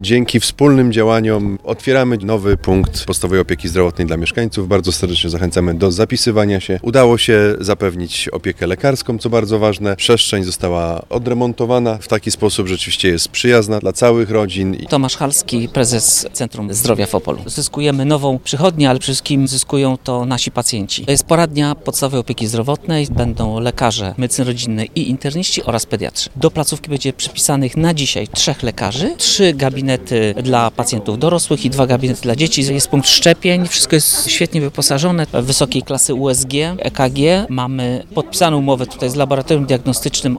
Dzięki wspólnym działaniom otwieramy nowy punkt podstawowej opieki zdrowotnej dla mieszkańców. Bardzo serdecznie zachęcamy do zapisywania się. Udało się zapewnić opiekę lekarską, co bardzo ważne. Przestrzeń została odremontowana w taki sposób, że rzeczywiście jest przyjazna dla całych rodzin. Tomasz Halski, prezes Centrum Zdrowia w Opolu. Zyskujemy nową przychodnię, ale przede wszystkim zyskują to nasi pacjenci. To jest poradnia podstawowej opieki zdrowotnej. Będą lekarze medycyny rodzinnej i interniści oraz pediatrzy. Do placówki będzie przypisanych na dzisiaj 3 lekarzy, 3 gabinety dla pacjentów dorosłych i 2 gabinety dla dzieci. Jest punkt szczepień, wszystko jest świetnie wyposażone. Wysokiej klasy USG, EKG. Mamy podpisaną umowę tutaj z laboratorium diagnostycznym